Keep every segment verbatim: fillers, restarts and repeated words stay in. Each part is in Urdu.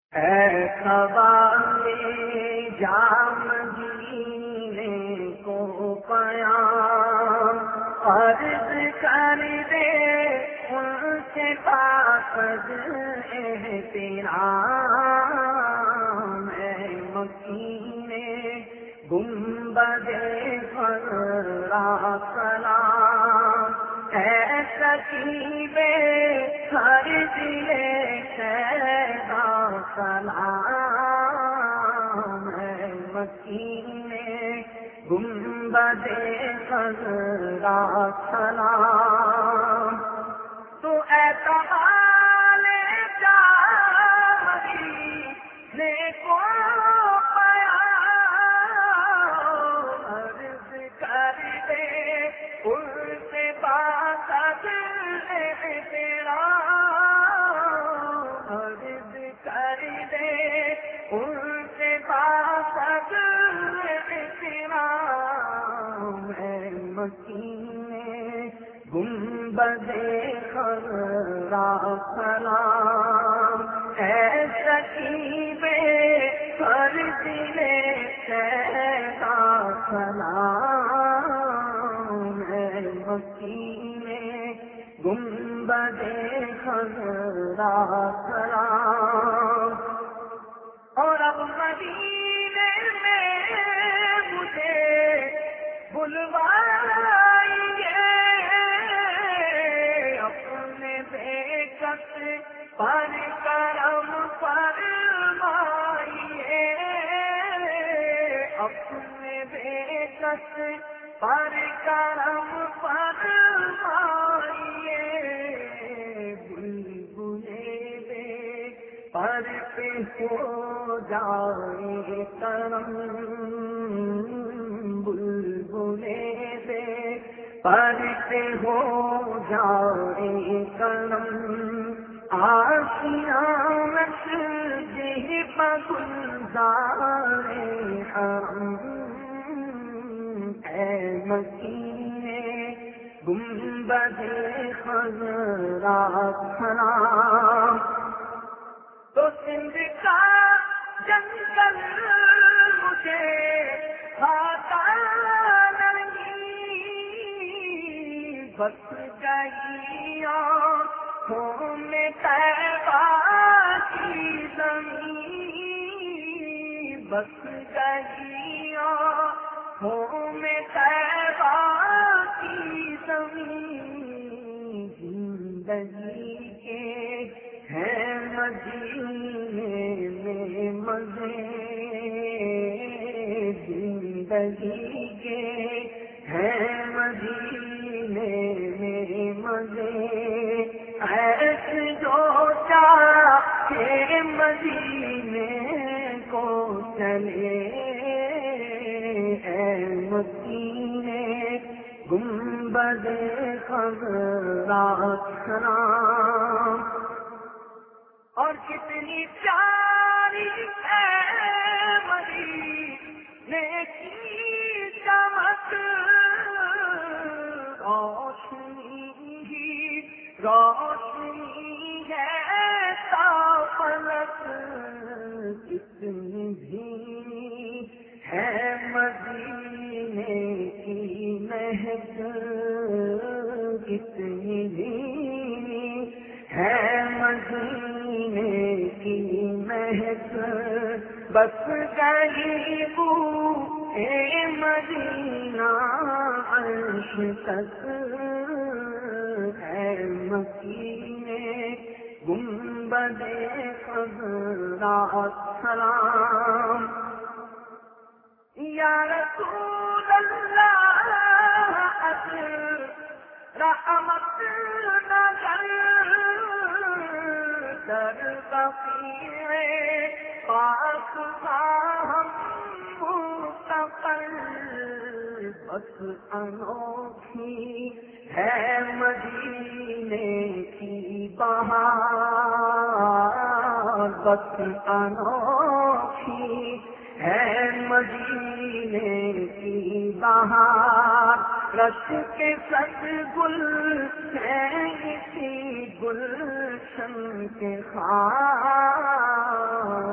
اے قبالِ جام جینے کو پیام عرض کر دے ان سے باخد احترام اے مکین گنبدِ خضرا سلام اے سکیب ہر دل شیدا سلام اے مکین گنبدِ خضرا سلام تو اے کمال جام جینے کو پیام عرض کر دے ان سے باخد احترام عرض کر دے ان سے باخد احترام اے مکین گنبدِ خضرا سلام اے سکیب ہر دل شیدا سلام اے مکین گنبدِ خضرا سلام اور اب مدینے میں مجھے بلوائیے اپنے بیکس پر کرم فرمائیے اپنے بیکس پر کرم فرمائیے بلبلے بے پر پہ ہو جائے کرم بلبلے بے پر پہ ہو جائے کرم آشیانت جہ بگلزار حرم اے مکین گنبدِ خضرا سلام تو سندھ کا جنگل مجھے کھاتا نہیں بس گئی آنکھوں میں طیبہ کی زمین بس گئی آنکھوں میں طیبہ کی زمین زندگی کے ہیں مدینے میں مزے زندگی کے ہیں مدینے میں مزے ایسے جو چاہے مدینے کو چلے اے مکین گنبدِ خضرا سلام اور کتنی پیاری ہے مدینے کی چمک روشنی ہی روشنی ہے تا فلک کتنی بھی ہے مدینے کی مہک کتنی بھی ہے مدینے کی مہک بس گئی بو اے مدینہ عرش تک اے مکین گنبدِ خضرا سلام یا رسول اللہ رحمت نظر در بقیع پاک ہم مستقر بس انوکھی ہے مدینے کی بہار بس انوکھی ہے مدینے کی بہار رس کے سب گل ہیں اسی گلشن کے خار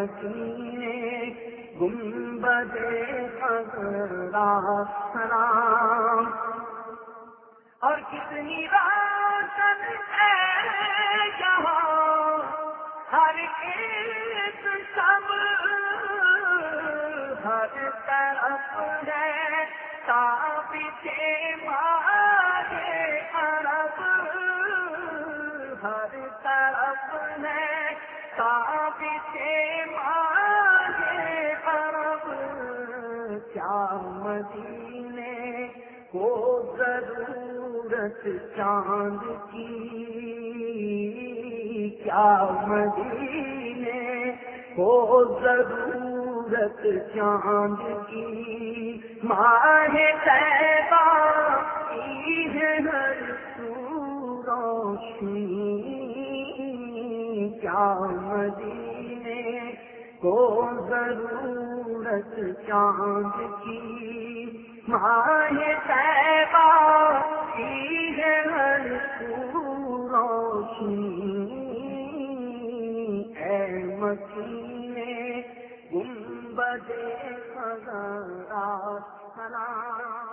مکینے گنبد خضرا سلام، اور کتنی روشن ہے یہاں ہر ایک سب، ہر طرف ہے ثابت ماہ عرب، ہر طرف ہے ثابت ماہ عرب، کیا مدینے کو ضرورت چاند کی، کیا مدینے کو ضرورت چاند کی، ماہ طیبہ کی ہے ہر سو روشنی، کیا مدینے کو ضرورت چاند کی، ماہ طیبہ کی ہے ہر سو روشنی، اے مکینے گنبد خضرا سلام۔